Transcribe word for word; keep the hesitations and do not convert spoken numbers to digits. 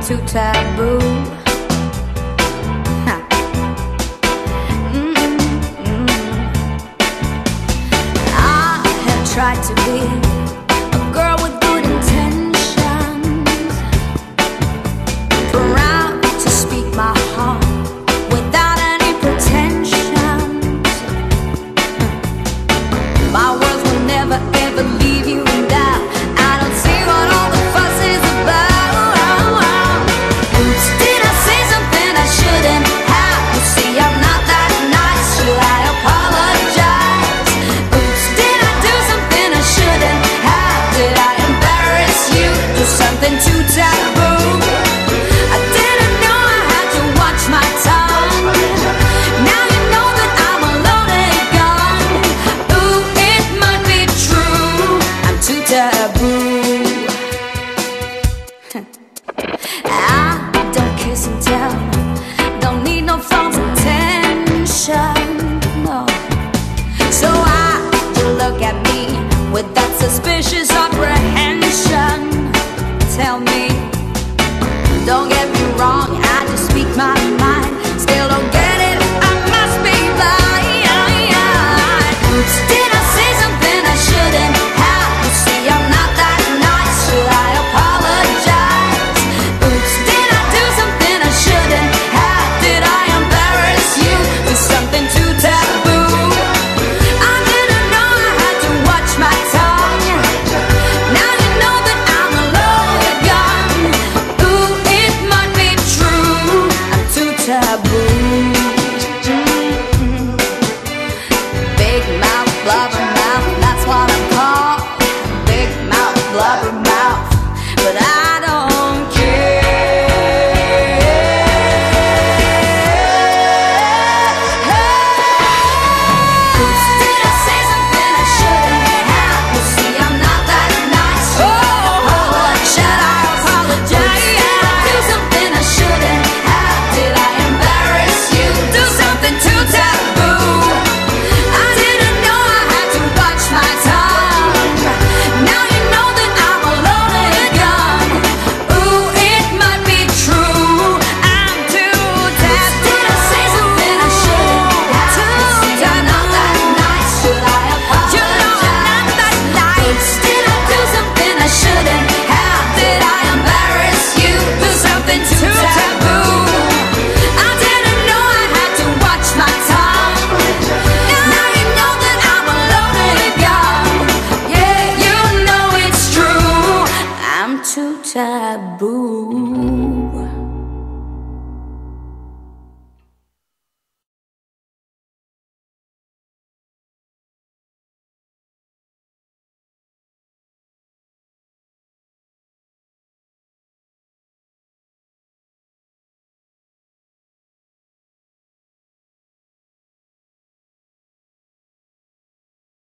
too taboo. Huh. Mm-mm-mm. I have tried to be a girl with good intentions, proud to speak my heart without any pretensions. My words will never ever leave you in doubt. I don't see what all the fuss is about. Oops, did I say something I shouldn't have? You see, I'm not that nice. Should I apologize? Oops, did I do something I shouldn't have? Did I embarrass you? Do something too taboo? I didn't know I had to watch my tongue. Now you know that I'm a loaded gun. Ooh, it might be true, I'm too taboo. I don't kiss and tell, don't need no false attention, no. So I, you look at me with that suspicious apprehension. Tell me, don't get me wrong, I just speak my mind. Still don't get it, I must be blind. Oops,